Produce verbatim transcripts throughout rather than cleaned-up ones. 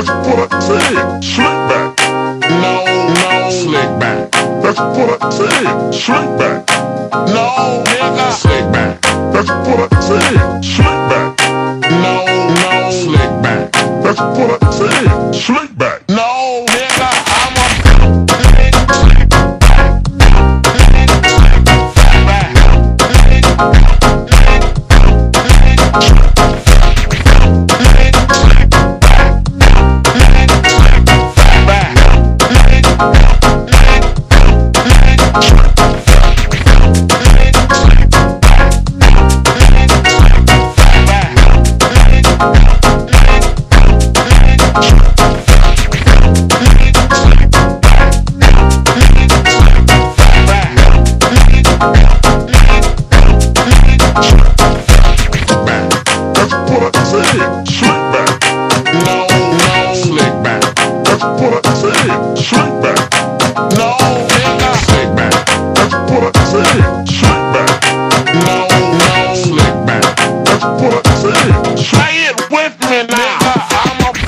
That's what I said. Slick back. No, no, Slick back. That's what I said. Slick back. no, nigga. Slick back. That's what I said. Slick back. No, no, Slick back. That's what I said. Slick back. no, nigga. I'm a say it with me now. I'm a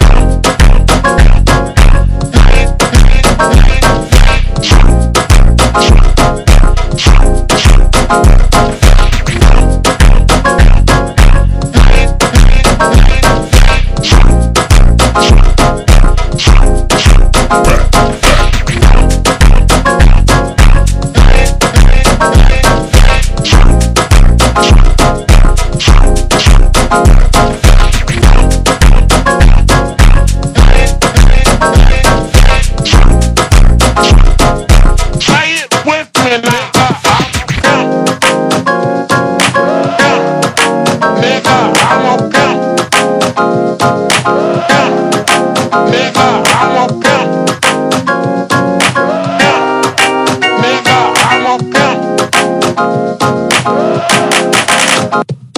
Nigga, I'm a pimp.